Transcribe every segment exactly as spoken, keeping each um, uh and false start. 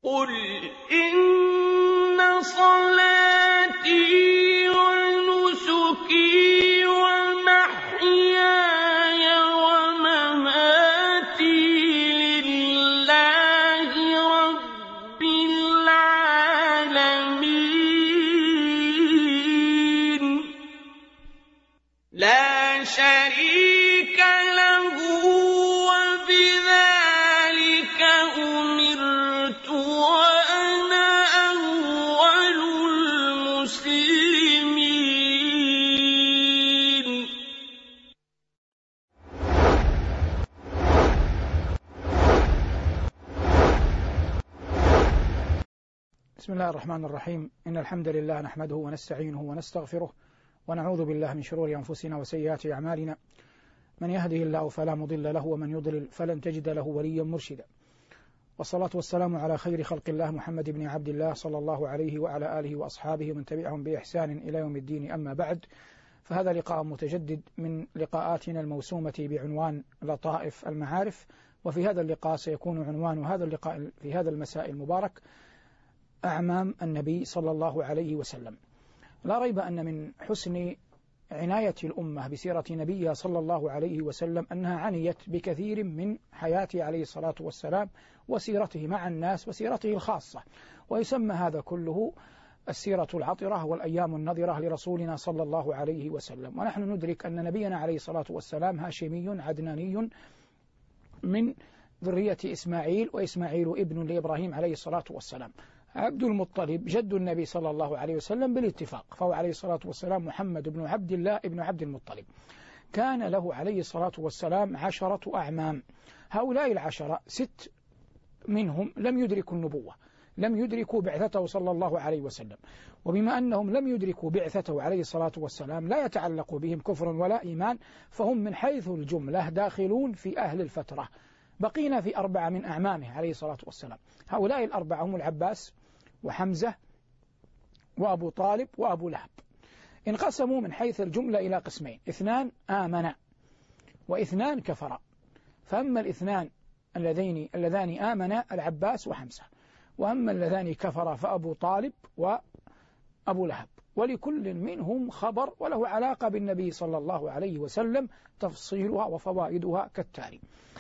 قُلْ إِنَّ صَلَاتِي وَنُسُكِي وَمَحْيَايَ وَمَمَاتِي لِلَّهِ رَبِّ الْعَالَمِينَ لَا شَرِيكَ لَهُ وَبِذَٰلِكَ أُمِرْتُ وَأَنَا أَوَّلُ الْمُسْلِمِينَ. بسم الله الرحمن الرحيم. إن الحمد لله نحمده ونستعينه ونستغفره ونعوذ بالله من شرور أنفسنا وسيئات أعمالنا، من يهده الله فلا مضل له ومن يضلل فلن تجد له وليا مرشدا، والصلاة والسلام على خير خلق الله محمد بن عبد الله صلى الله عليه وعلى آله وأصحابه ومن تبعهم بإحسان إلى يوم الدين. أما بعد، فهذا لقاء متجدد من لقاءاتنا الموسومة بعنوان لطائف المعارف، وفي هذا اللقاء سيكون عنوان هذا اللقاء في هذا المساء المبارك أعمام النبي صلى الله عليه وسلم. لا ريب أن من حسن عناية الأمة بسيرة نبيها صلى الله عليه وسلم أنها عنيت بكثير من حياته عليه الصلاة والسلام وسيرته مع الناس وسيرته الخاصة، ويسمى هذا كله السيرة العطرة والأيام النظرة لرسولنا صلى الله عليه وسلم. ونحن ندرك أن نبينا عليه الصلاة والسلام هاشمي عدناني من ذرية إسماعيل، وإسماعيل ابن لإبراهيم عليه الصلاة والسلام. عبد المطلب جد النبي صلى الله عليه وسلم بالاتفاق، فهو عليه الصلاة والسلام محمد بن عبد الله ابن عبد المطلب. كان له عليه الصلاة والسلام عشرة أعمام، هؤلاء العشرة ست منهم لم يدركوا النبوة، لم يدركوا بعثته صلى الله عليه وسلم، وبما أنهم لم يدركوا بعثته عليه الصلاة والسلام لا يتعلق بهم كفر ولا إيمان، فهم من حيث الجملة داخلون في أهل الفترة. بقينا في أربعة من أعمامه عليه الصلاة والسلام. هؤلاء الأربعة هم العباس وحمزة وأبو طالب وأبو لهب. انقسموا من حيث الجملة إلى قسمين: اثنان آمنا واثنان كفرا. فأما الاثنان اللذين اللذان آمنا العباس وحمزة، وأما اللذان كفرا فأبو طالب وأبو لهب، ولكل منهم خبر وله علاقة بالنبي صلى الله عليه وسلم، تفصيلها وفوائدها كالتالي.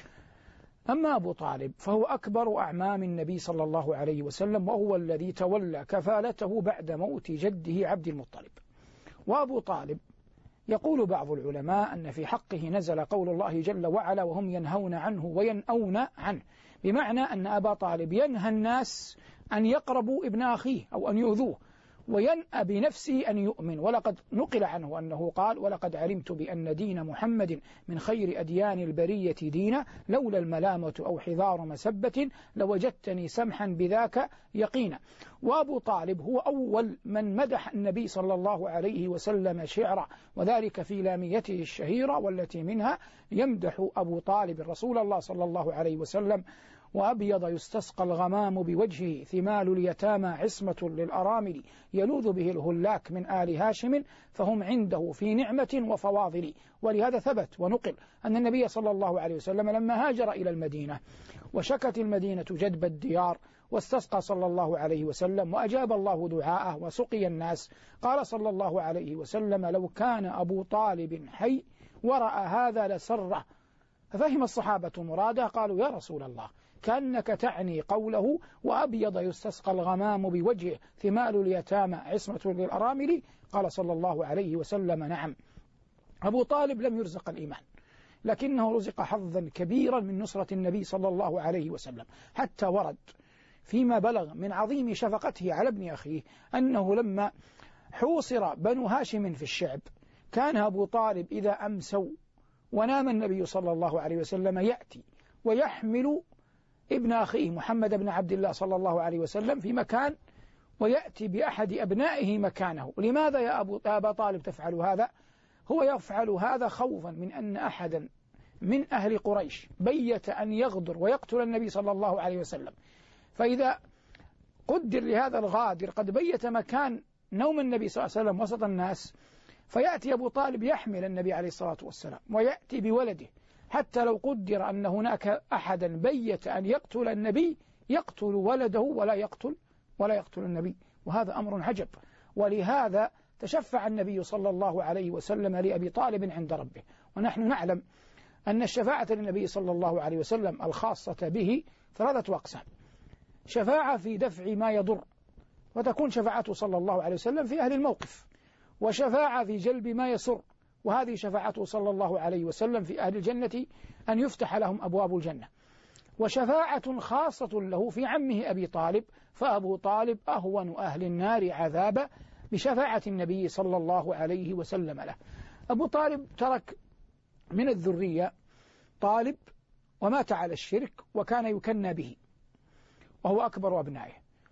أما أبو طالب فهو أكبر أعمام النبي صلى الله عليه وسلم، وهو الذي تولى كفالته بعد موت جده عبد المطلب. وأبو طالب يقول بعض العلماء أن في حقه نزل قول الله جل وعلا: وهم ينهون عنه وينأون عنه، بمعنى أن أبا طالب ينهى الناس أن يقربوا ابن أخيه أو أن يؤذوه، وينأى بنفسه أن يؤمن. ولقد نقل عنه أنه قال: ولقد علمت بأن دين محمد من خير أديان البرية دينا، لولا الملامة أو حذار مسبة لوجدتني سمحا بذاك يقينا. وأبو طالب هو أول من مدح النبي صلى الله عليه وسلم شعرا، وذلك في لاميته الشهيرة، والتي منها يمدح أبو طالب رسول الله صلى الله عليه وسلم: وأبيض يستسقى الغمام بوجهه، ثمال اليتامى عصمة للأرامل، يلوذ به الهلاك من آل هاشم، فهم عنده في نعمة وفواضل. ولهذا ثبت ونقل أن النبي صلى الله عليه وسلم لما هاجر إلى المدينة وشكت المدينة جدب الديار، واستسقى صلى الله عليه وسلم وأجاب الله دعاءه وسقي الناس، قال صلى الله عليه وسلم: لو كان أبو طالب حي ورأى هذا لسره. ففهم الصحابة مراده، قالوا: يا رسول الله، كأنك تعني قوله وأبيض يستسقى الغمام بوجهه، ثمال اليتامى عصمة للأرامل. قال صلى الله عليه وسلم: نعم. أبو طالب لم يرزق الإيمان، لكنه رزق حظا كبيرا من نصرة النبي صلى الله عليه وسلم، حتى ورد فيما بلغ من عظيم شفقته على ابن أخيه أنه لما حوصر بنو هاشم في الشعب، كان أبو طالب إذا أمسوا ونام النبي صلى الله عليه وسلم يأتي ويحمل ابن أخيه محمد بن عبد الله صلى الله عليه وسلم في مكان، ويأتي بأحد أبنائه مكانه. لماذا يا أبو أبا طالب تفعل هذا؟ هو يفعل هذا خوفا من أن أحدا من أهل قريش بيت أن يغدر ويقتل النبي صلى الله عليه وسلم، فإذا قدر لهذا الغادر قد بيت مكان نوم النبي صلى الله عليه وسلم وسط الناس، فيأتي أبو طالب يحمل النبي عليه الصلاة والسلام ويأتي بولده، حتى لو قدر أن هناك أحدا بيت أن يقتل النبي يقتل ولده ولا يقتل ولا يقتل النبي، وهذا أمر عجب. ولهذا تشفع النبي صلى الله عليه وسلم لأبي طالب عند ربه. ونحن نعلم أن الشفاعة للنبي صلى الله عليه وسلم الخاصة به ثلاثة أقسام: شفاعة في دفع ما يضر، وتكون شفاعته صلى الله عليه وسلم في أهل الموقف، وشفاعة في جلب ما يسر، وهذه شفاعته صلى الله عليه وسلم في أهل الجنة أن يفتح لهم أبواب الجنة، وشفاعة خاصة له في عمه أبي طالب، فأبو طالب أهون أهل النار عذابا بشفاعة النبي صلى الله عليه وسلم له. أبو طالب ترك من الذرية طالب ومات على الشرك وكان يكنى به وهو أكبر أبنائه،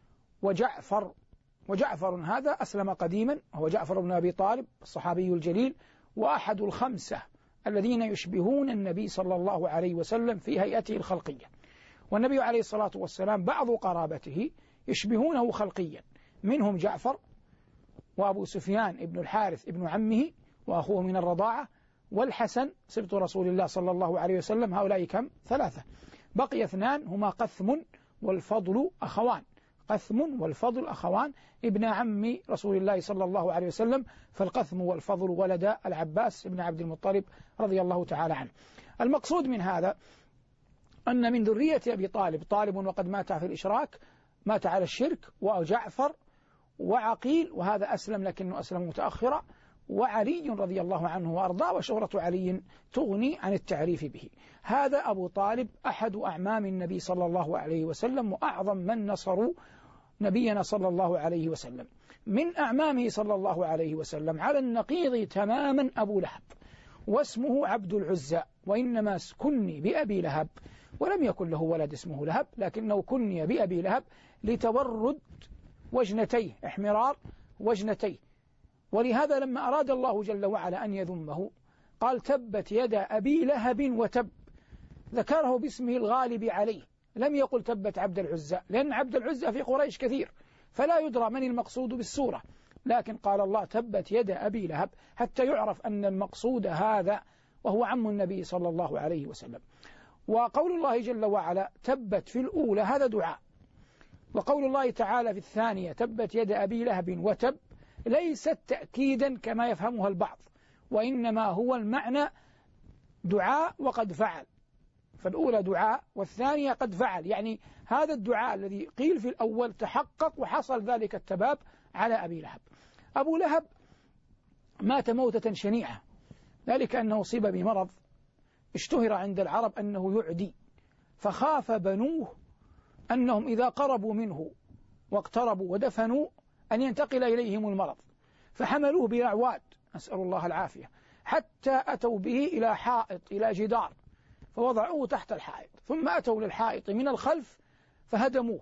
وجعفر وجعفر هذا أسلم قديما، هو جعفر بن أبي طالب الصحابي الجليل، وأحد الخمسة الذين يشبهون النبي صلى الله عليه وسلم في هيئته الخلقية. والنبي عليه الصلاة والسلام بعض قرابته يشبهونه خلقيا، منهم جعفر وأبو سفيان ابن الحارث ابن عمه وأخوه من الرضاعة، والحسن سبط رسول الله صلى الله عليه وسلم. هؤلاء كم؟ ثلاثة. بقي اثنان هما قثم والفضل أخوان، قثم والفضل أخوان ابن عم رسول الله صلى الله عليه وسلم، فالقثم والفضل ولد العباس بن عبد المطلب رضي الله تعالى عنه. المقصود من هذا أن من ذرية أبي طالب طالب وقد مات في الإشراك، مات على الشرك، وجعفر وعقيل وهذا أسلم لكنه أسلم متأخرا، وعلي رضي الله عنه وأرضاه، وشهرة علي تغني عن التعريف به. هذا أبو طالب أحد أعمام النبي صلى الله عليه وسلم، وأعظم من نصروا نبينا صلى الله عليه وسلم. من أعمامه صلى الله عليه وسلم على النقيض تماما أبو لهب، واسمه عبد العزى، وإنما كني بأبي لهب، ولم يكن له ولد اسمه لهب، لكنه كني بأبي لهب لتورد وجنتيه، احمرار وجنتيه. ولهذا لما أراد الله جل وعلا أن يذمه قال تبت يد أبي لهب وتب، ذكره باسمه الغالب عليه، لم يقل تبت عبد العزى، لأن عبد العزى في قريش كثير فلا يدرى من المقصود بالسورة، لكن قال الله تبت يد أبي لهب حتى يعرف أن المقصود هذا وهو عم النبي صلى الله عليه وسلم. وقول الله جل وعلا تبت في الأولى هذا دعاء، وقول الله تعالى في الثانية تبت يد أبي لهب وتب ليست تأكيدا كما يفهمها البعض، وإنما هو المعنى دعاء وقد فعل، فالأولى دعاء والثانية قد فعل، يعني هذا الدعاء الذي قيل في الأول تحقق وحصل ذلك التباب على أبي لهب. أبو لهب مات موتة شنيعة، ذلك أنه أصيب بمرض اشتهر عند العرب أنه يعدي، فخاف بنوه أنهم إذا قربوا منه واقتربوا ودفنوا أن ينتقل إليهم المرض، فحملوه بأعواد نسأل الله العافية، حتى أتوا به إلى حائط إلى جدار فوضعوه تحت الحائط، ثم أتوا للحائط من الخلف فهدموه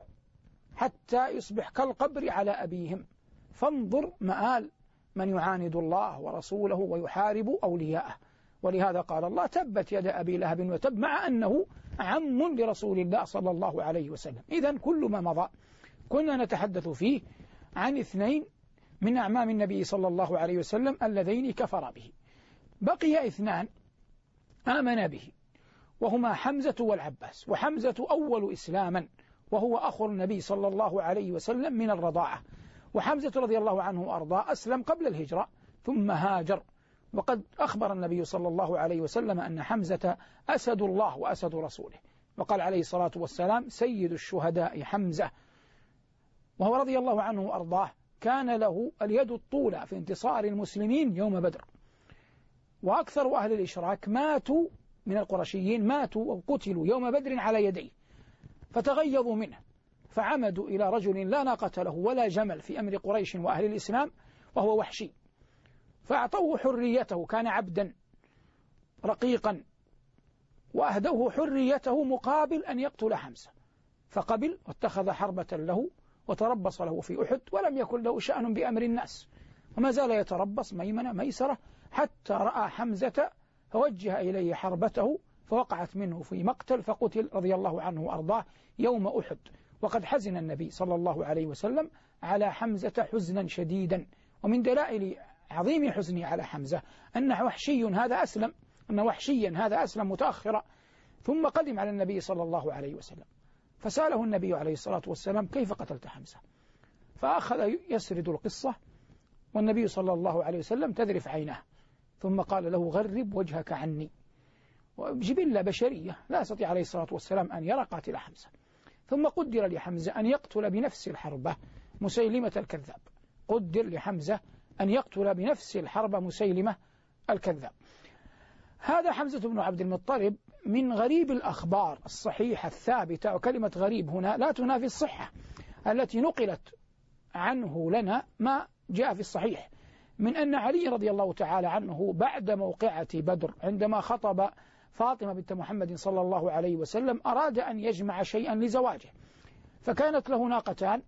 حتى يصبح كالقبر على أبيهم. فانظر مآل من يعاند الله ورسوله ويحارب أولياءه. ولهذا قال الله تبت يد أبي لهب وتب، مع أنه عم لرسول الله صلى الله عليه وسلم. إذن كل ما مضى كنا نتحدث فيه عن اثنين من أعمام النبي صلى الله عليه وسلم اللذين كفر به. بقي اثنان آمن به، وهما حمزة والعباس. وحمزة أول إسلاما، وهو أخو النبي صلى الله عليه وسلم من الرضاعة، وحمزة رضي الله عنه وأرضاه أسلم قبل الهجرة ثم هاجر، وقد أخبر النبي صلى الله عليه وسلم أن حمزة أسد الله وأسد رسوله، وقال عليه الصلاة والسلام سيد الشهداء حمزة. وهو رضي الله عنه وأرضاه كان له اليد الطولى في انتصار المسلمين يوم بدر، وأكثر أهل الإشراك ماتوا من القرشيين ماتوا أو قتلوا يوم بدر على يديه، فتغيظوا منه فعمدوا إلى رجل لا ناقة له ولا جمل في أمر قريش وأهل الإسلام وهو وحشي، فأعطوه حريته، كان عبدا رقيقا، وأهدوه حريته مقابل أن يقتل حمزة، فقبل واتخذ حربة له وتربص له في أحد، ولم يكن له شأن بأمر الناس، وما زال يتربص ميمنة ميسرة حتى رأى حمزة فوجه إليه حربته فوقعت منه في مقتل فقتل رضي الله عنه وأرضاه يوم أحد. وقد حزن النبي صلى الله عليه وسلم على حمزة حزنا شديدا، ومن دلائل عظيم حزني على حمزة أن وحشي هذا أسلم أن وحشيا هذا أسلم متأخرا ثم قدم على النبي صلى الله عليه وسلم، فسأله النبي عليه الصلاة والسلام: كيف قتلت حمزة؟ فأخذ يسرد القصة، والنبي صلى الله عليه وسلم تذرف عيناه، ثم قال له: غرب وجهك عني. وجبلة بشرية لا يستطيع عليه الصلاة والسلام أن يرى قاتل حمزة. ثم قدر لحمزة أن يقتل بنفس الحربة مسيلمة الكذاب، قدر لحمزة أن يقتل بنفس الحربة مسيلمة الكذاب. هذا حمزة بن عبد المطلب من غريب الأخبار الصحيحة الثابتة، وكلمة غريب هنا لا تنافي الصحة التي نقلت عنه لنا ما جاء في الصحيح، من أن علي رضي الله تعالى عنه بعد موقعة بدر عندما خطب فاطمة بنت محمد صلى الله عليه وسلم أراد أن يجمع شيئا لزواجه، فكانت له ناقتان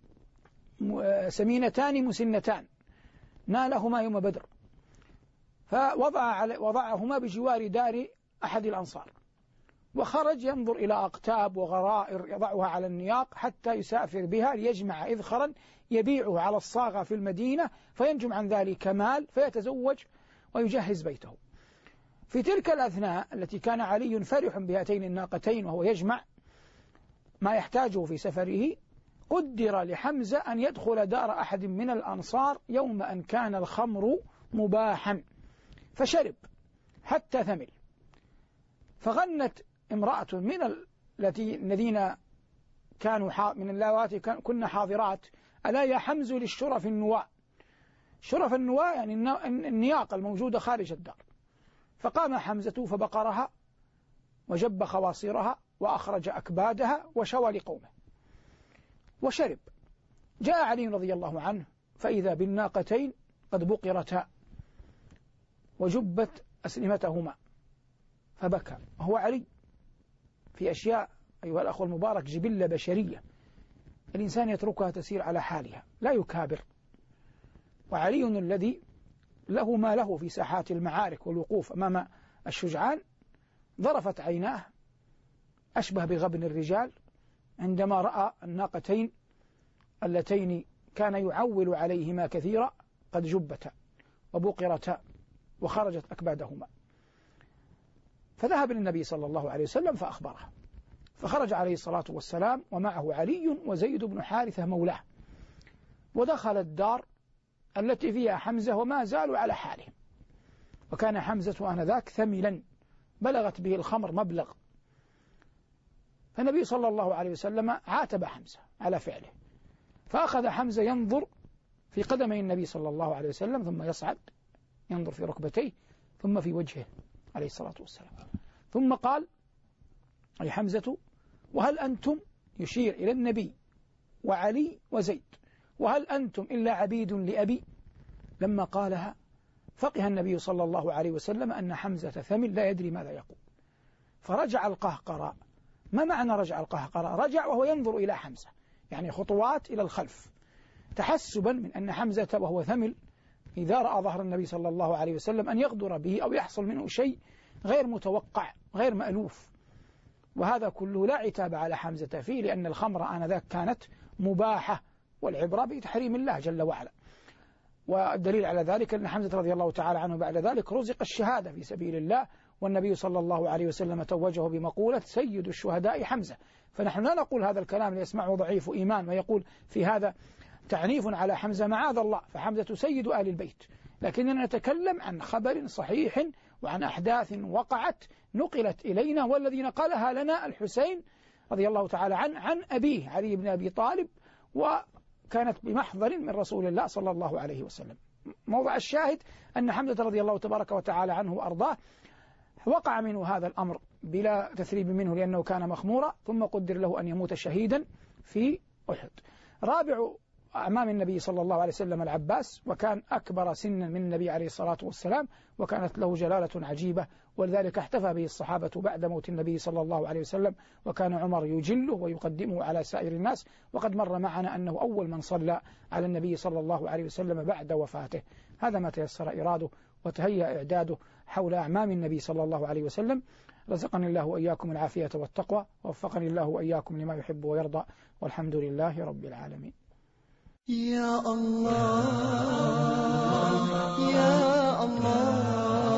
سمينتان مسنتان نالهما يوم بدر، فوضع وضعهما بجوار دار أحد الأنصار، وخرج ينظر إلى أقتاب وغرائر يضعها على النياق حتى يسافر بها ليجمع إذخرا يبيعه على الصاغة في المدينة فينجم عن ذلك مال فيتزوج ويجهز بيته. في تلك الأثناء التي كان علي فرح بهاتين الناقتين وهو يجمع ما يحتاجه في سفره، قدر لحمزة أن يدخل دار أحد من الأنصار يوم أن كان الخمر مباحا، فشرب حتى ثمل، فغنت امرأة من التي الذين كانوا من اللواتي كنا حاضرات: ألا يا حمز للشرف النواء. شرف النواء يعني النياق الموجودة خارج الدار. فقام حمزة فبقرها وجب خواصرها وأخرج أكبادها وشوى لقومه وشرب. جاء علي رضي الله عنه فإذا بالناقتين قد بقرتا وجبت أسلمتهما، فبكى. هو علي في أشياء أيها الأخوة المبارك جبلة بشرية، الإنسان يتركها تسير على حالها لا يكابر. وعلي الذي له ما له في ساحات المعارك والوقوف أمام الشجعان ضرفت عيناه أشبه بغبن الرجال عندما رأى الناقتين اللتين كان يعول عليهما كثيرا قد جبتا وبقرتا وخرجت أكبادهما، فذهب للنبي صلى الله عليه وسلم فأخبره، فخرج عليه الصلاة والسلام ومعه علي وزيد بن حارثة مولاه، ودخل الدار التي فيها حمزة وما زالوا على حالهم. وكان حمزة آنذاك ثملا بلغت به الخمر مبلغ، فالنبي صلى الله عليه وسلم عاتب حمزة على فعله، فأخذ حمزة ينظر في قدمي النبي صلى الله عليه وسلم ثم يصعد ينظر في ركبتيه ثم في وجهه عليه الصلاة والسلام، ثم قال لحمزة: وهل أنتم، يشير إلى النبي وعلي وزيد، وهل أنتم إلا عبيد لأبي؟ لما قالها فقه النبي صلى الله عليه وسلم أن حمزة ثمل لا يدري ماذا يقول، فرجع القهقراء. ما معنى رجع القهقراء؟ رجع وهو ينظر إلى حمزة، يعني خطوات إلى الخلف، تحسبا من أن حمزة وهو ثمل إذا رأى ظهر النبي صلى الله عليه وسلم أن يغدر به أو يحصل منه شيء غير متوقع غير مألوف. وهذا كله لا عتاب على حمزة فيه، لأن الخمر آنذاك كانت مباحة، والعبرة بتحريم الله جل وعلا. والدليل على ذلك أن حمزة رضي الله تعالى عنه بعد ذلك رزق الشهادة في سبيل الله، والنبي صلى الله عليه وسلم توجه بمقولة سيد الشهداء حمزة. فنحن لا نقول هذا الكلام ليسمعه ضعيف إيمان ويقول في هذا تعنيف على حمزة، معاذ الله، فحمزة سيد آل البيت، لكننا نتكلم عن خبر صحيح وعن أحداث وقعت نقلت إلينا، والذي نقلها لنا الحسين رضي الله تعالى عنه عن أبيه علي بن أبي طالب، وكانت بمحضر من رسول الله صلى الله عليه وسلم. موضع الشاهد أن حمزة رضي الله تبارك وتعالى عنه وأرضاه وقع منه هذا الأمر بلا تثريب منه لأنه كان مخمورا، ثم قدر له أن يموت شهيدا في أحد. رابع أعمام النبي صلى الله عليه وسلم العباس، وكان أكبر سنا من النبي عليه الصلاة والسلام، وكانت له جلالة عجيبة، ولذلك احتفى به الصحابة بعد موت النبي صلى الله عليه وسلم، وكان عمر يجله ويقدمه على سائر الناس، وقد مر معنا أنه أول من صلى على النبي صلى الله عليه وسلم بعد وفاته. هذا ما تيسر إراده وتهيأ إعداده حول أعمام النبي صلى الله عليه وسلم. رزقني الله وإياكم العافية والتقوى، ووفقني الله وإياكم لما يحب ويرضى، والحمد لله رب العالمين. يا الله يا الله